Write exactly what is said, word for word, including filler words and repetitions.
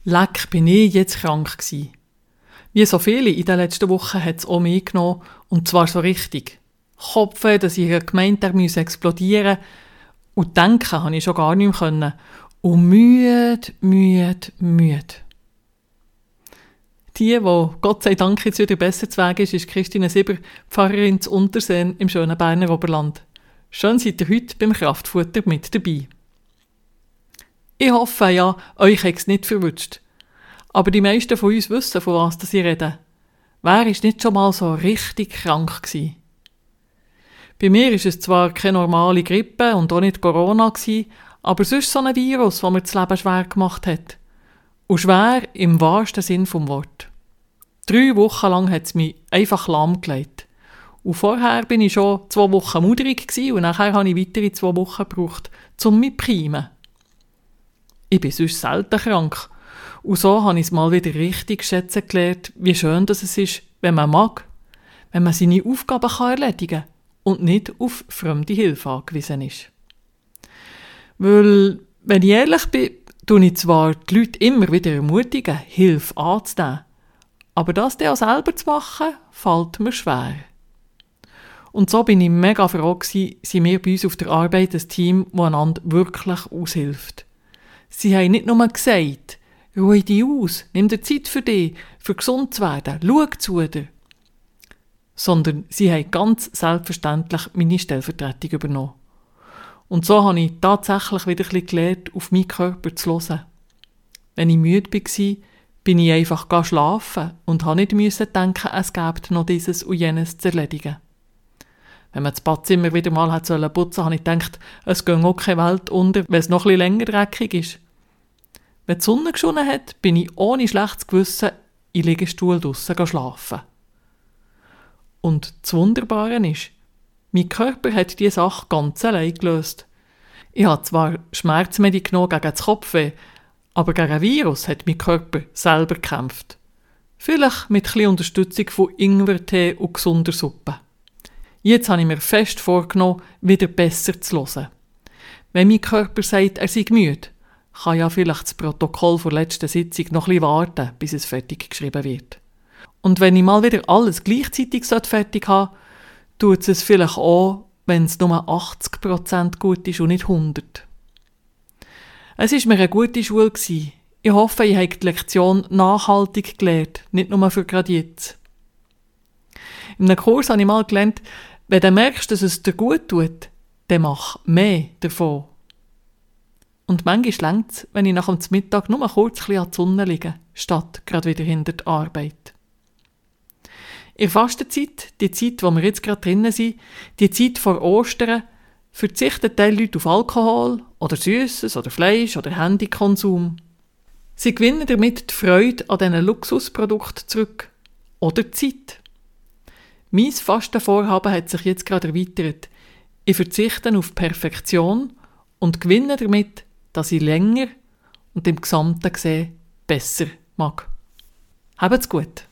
Leck, bin ich jetzt krank gsi. Wie so viele in den letzten Wochen hat es auch mich genommen, und zwar so richtig. Kopfweh, dass ich gemeint habe, er explodieren müsse. Und denken konnte ich schon gar nicht mehr. Und müde, müde, müde. Die, die Gott sei Dank jetzt wieder besser zu Weg ist, ist Christine Sieber, Pfarrerin zu Unterseen im schönen Berner Oberland. Schön seid ihr heute beim Kraftfutter mit dabei. Ich hoffe ja, euch hat es nicht verwutscht. Aber die meisten von uns wissen, von was ich rede. Wer ist nicht schon mal so richtig krank gewesen? Bei mir ist es zwar keine normale Grippe und auch nicht Corona gewesen, aber sonst so ein Virus, das mir das Leben schwer gemacht hat. Und schwer im wahrsten Sinn vom Wort. Drei Wochen lang hat es mich einfach lahmgelegt. Und vorher bin ich schon zwei Wochen muderig gewesen und nachher habe ich weitere zwei Wochen gebraucht, um mich zu primen. Ich bin sonst selten krank. Und so habe ich es mal wieder richtig schätzen gelernt, wie schön das es ist, wenn man mag, wenn man seine Aufgaben kann erledigen kann und nicht auf fremde Hilfe angewiesen ist. Weil, wenn ich ehrlich bin, tue ich zwar die Leute immer wieder ermutigen, Hilfe anzunehmen, aber das dann auch selber zu machen, fällt mir schwer. Und so bin ich mega froh gewesen, sind wir bei uns auf der Arbeit ein Team, das einander wirklich aushilft. Sie haben nicht nur gesagt, ruhe dich aus, nimm dir Zeit für dich, für gesund zu werden, schau zu dir. Sondern sie haben ganz selbstverständlich meine Stellvertretung übernommen. Und so habe ich tatsächlich wieder ein bisschen gelernt, auf meinen Körper zu hören. Wenn ich müde war, bin ich einfach schlafen und musste nicht denken, es gäbe noch dieses und jenes zu erledigen. Wenn man das Badzimmer wieder mal hat putzen sollen, habe ich gedacht, es gehe auch keine Welt unter, wenn es noch ein bisschen länger dreckig ist. Wenn die Sonne geschonen hat, bin ich ohne schlechtes Gewissen im Liegestuhl draussen schlafen. Und das Wunderbare ist, mein Körper hat diese Sache ganz allein gelöst. Ich habe zwar Schmerzmittel genommen gegen das Kopfweh, aber gegen ein Virus hat mein Körper selber gekämpft. Vielleicht mit ein bisschen Unterstützung von Ingwertee und gesunder Suppe. Jetzt habe ich mir fest vorgenommen, wieder besser zu hören. Wenn mein Körper sagt, er sei müde, kann ja vielleicht das Protokoll der letzten Sitzung noch ein bisschen warten, bis es fertig geschrieben wird. Und wenn ich mal wieder alles gleichzeitig fertig habe, tut es vielleicht auch, wenn es nur achtzig Prozent gut ist und nicht hundert. Es war mir eine gute Schule. Ich hoffe, ich habe die Lektion nachhaltig gelernt, nicht nur für gerade jetzt. In einem Kurs habe ich mal gelernt, wenn du merkst, dass es dir gut tut, dann mach mehr davon. Und manchmal reicht es, wenn ich nach dem Mittag nur kurz ein bisschen an die Sonne liege, statt gerade wieder hinter der Arbeit. In der Fastenzeit, die Zeit, wo wir jetzt gerade drinnen sind, die Zeit vor Ostern, verzichten die Leute auf Alkohol oder Süßes oder Fleisch oder Handykonsum. Sie gewinnen damit die Freude an diesen Luxusprodukten zurück. Oder die Zeit. Mein Fastenvorhaben hat sich jetzt gerade erweitert. Ich verzichte auf Perfektion und gewinne damit, dass ich länger und im Gesamten gesehen besser mag. Habt's gut!